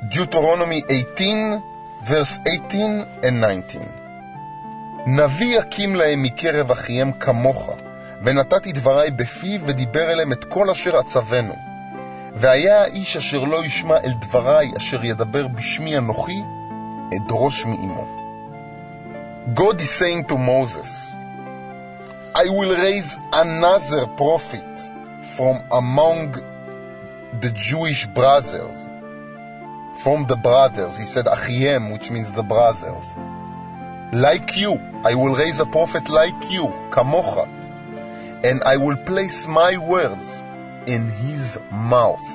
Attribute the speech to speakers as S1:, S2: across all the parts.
S1: Deuteronomy 18, verse 18 and 19. נביא יקים להם מקרב אחיהם כמוך, ונתתי דברי בפיו ודיבר אליהם את כל אשר אצוונו. והיה האיש אשר לא ישמע אל דברי אשר ידבר בשמי אנוכי, אדרוש מאמו. God is saying to Moses, I will raise another prophet from among the Jewish brothers. From the brothers, he said Achiem, which means the brothers. Like you, I will raise a prophet like you, Kamocha, and I will place my words in his mouth.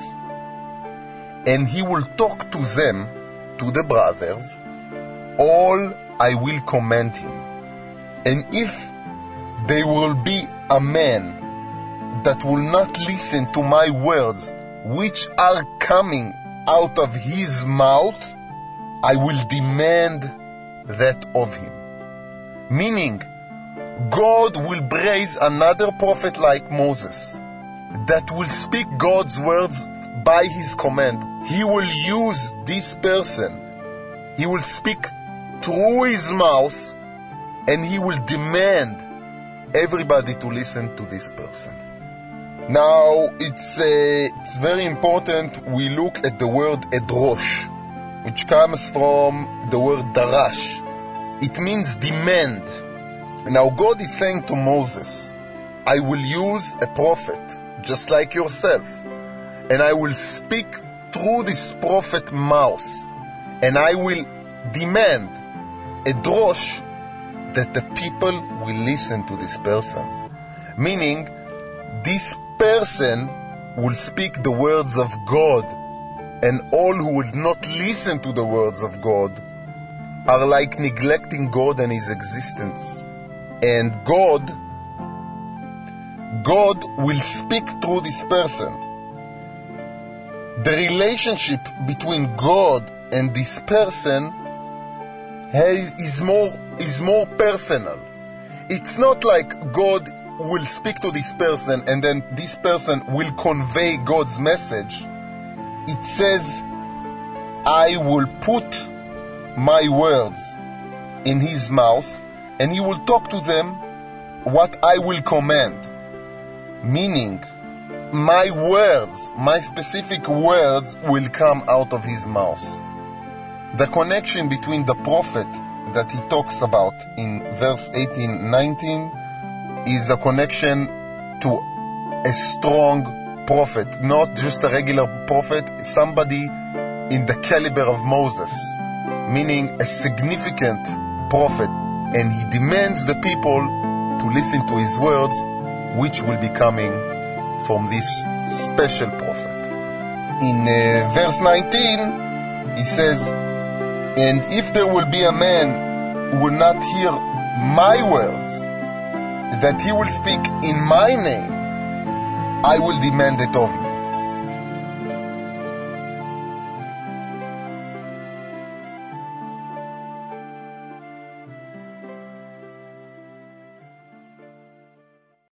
S1: And he will talk to them, to the brothers, all I will command him. And if there will be a man that will not listen to my words, which are coming out of his mouth, I will demand that of him. Meaning, God will raise another prophet like Moses that will speak God's words by his command. He will use this person. He will speak through his mouth, and he will demand everybody to listen to this person. Now, it's very important we look at the word edrosh, which comes from the word darash. It means demand. Now, God is saying to Moses, I will use a prophet just like yourself, and I will speak through this prophet's mouth, and I will demand, edrosh, that the people will listen to this person. Meaning, this person will speak the words of God, and all who would not listen to the words of God are like neglecting God and his existence. And God will speak through this person. The relationship between God and this person is more personal. It's not like God will speak to this person and then this person will convey God's message. It says, I will put my words in his mouth and he will talk to them what I will command. Meaning, my words, my specific words will come out of his mouth. The connection between the prophet that he talks about in verse 18-19 is a connection to a strong prophet, not just a regular prophet, somebody in the caliber of Moses, meaning a significant prophet, and he demands the people to listen to his words, which will be coming from this special prophet. In verse 19, he says, and if there will be a man who will not hear my words, that he will speak in my name, I will demand it of him.